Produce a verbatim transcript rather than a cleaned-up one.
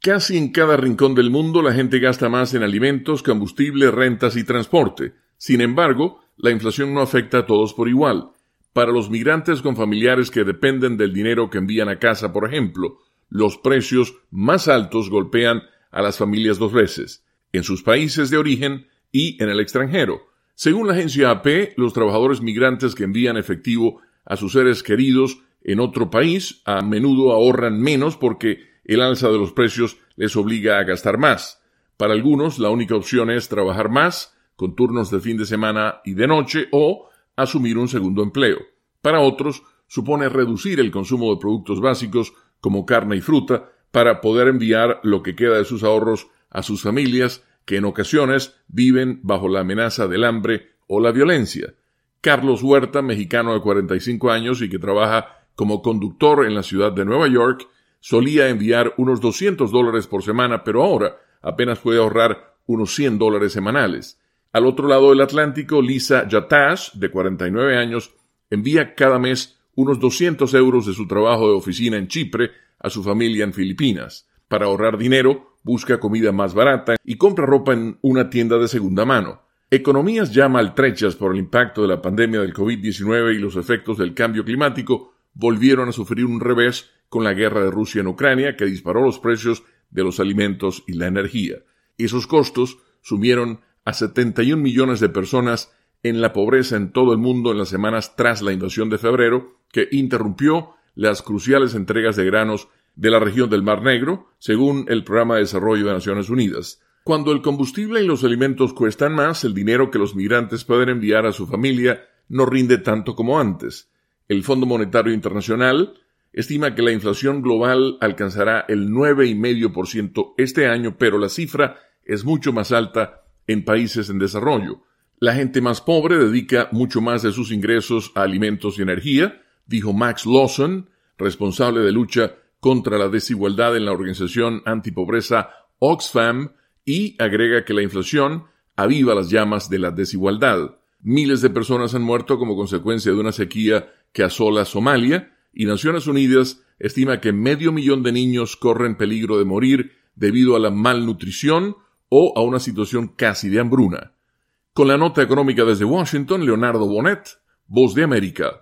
Casi en cada rincón del mundo la gente gasta más en alimentos, combustible, rentas y transporte. Sin embargo, la inflación no afecta a todos por igual. Para los migrantes con familiares que dependen del dinero que envían a casa, por ejemplo, los precios más altos golpean a las familias dos veces, en sus países de origen y en el extranjero. Según la agencia A P, los trabajadores migrantes que envían efectivo a sus seres queridos en otro país a menudo ahorran menos porque el alza de los precios les obliga a gastar más. Para algunos, la única opción es trabajar más, con turnos de fin de semana y de noche, o asumir un segundo empleo. Para otros, supone reducir el consumo de productos básicos como carne y fruta para poder enviar lo que queda de sus ahorros a sus familias, que en ocasiones viven bajo la amenaza del hambre o la violencia. Carlos Huerta, mexicano de cuarenta y cinco años y que trabaja como conductor en la ciudad de Nueva York, solía enviar unos doscientos dólares por semana, pero ahora apenas puede ahorrar unos cien dólares semanales. Al otro lado del Atlántico, Lisa Yatash, de cuarenta y nueve años, envía cada mes unos doscientos euros de su trabajo de oficina en Chipre a su familia en Filipinas. Para ahorrar dinero, busca comida más barata y compra ropa en una tienda de segunda mano. Economías ya maltrechas por el impacto de la pandemia del COVID diecinueve y los efectos del cambio climático volvieron a sufrir un revés con la guerra de Rusia en Ucrania, que disparó los precios de los alimentos y la energía. Esos costos sumieron a setenta y un millones de personas en la pobreza en todo el mundo en las semanas tras la invasión de febrero, que interrumpió las cruciales entregas de granos de la región del Mar Negro, según el Programa de Desarrollo de Naciones Unidas. Cuando el combustible y los alimentos cuestan más, el dinero que los migrantes pueden enviar a su familia no rinde tanto como antes. El Fondo Monetario Internacional estima que la inflación global alcanzará el nueve coma cinco por ciento este año, pero la cifra es mucho más alta en países en desarrollo. La gente más pobre dedica mucho más de sus ingresos a alimentos y energía, dijo Max Lawson, responsable de lucha contra la desigualdad en la organización antipobreza Oxfam, y agrega que la inflación aviva las llamas de la desigualdad. Miles de personas han muerto como consecuencia de una sequía que asola Somalia, y Naciones Unidas estima que medio millón de niños corren peligro de morir debido a la malnutrición o a una situación casi de hambruna. Con la nota económica desde Washington, Leonardo Bonet, Voz de América.